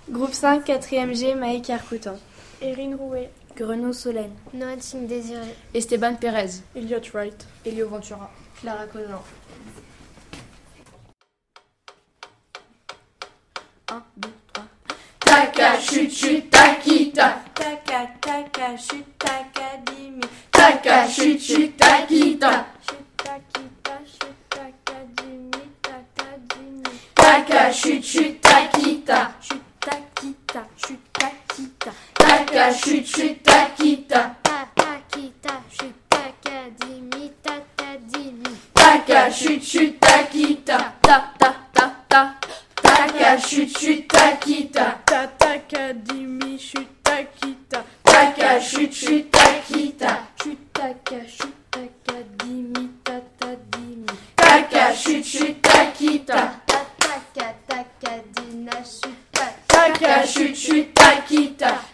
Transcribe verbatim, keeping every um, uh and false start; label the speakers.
Speaker 1: Groupe cinq, quatrième G, Maïk Arcoutan.
Speaker 2: Erin Rouet.
Speaker 3: Grenou Solène.
Speaker 4: Noël Singh Désiré.
Speaker 3: Esteban Pérez.
Speaker 2: Elliot Wright.
Speaker 3: Elio Ventura.
Speaker 1: Clara Conan.
Speaker 3: un, deux, trois.
Speaker 5: Taka chut chut takita.
Speaker 1: Taka taka chut taka dimi.
Speaker 5: Taka chut chut takita.
Speaker 1: Chut takita chut taka dimi taka dimi.
Speaker 5: Taka chut chut takita.
Speaker 3: Chut takita. Chut takita.
Speaker 5: Taka chut chut takita.
Speaker 4: Takita chut taka dimi taka dimi.
Speaker 5: Taka chut chut takita.
Speaker 3: Ta ta ta ta.
Speaker 5: Taka chut chut takita.
Speaker 2: Tataka dimi chut takita.
Speaker 5: Taka chut chut takita.
Speaker 1: Chut taka chut taka dimi taka dimi.
Speaker 5: Taka chut chut takita.
Speaker 4: Taka taka dina chut taka.
Speaker 5: Taka chut chut takita.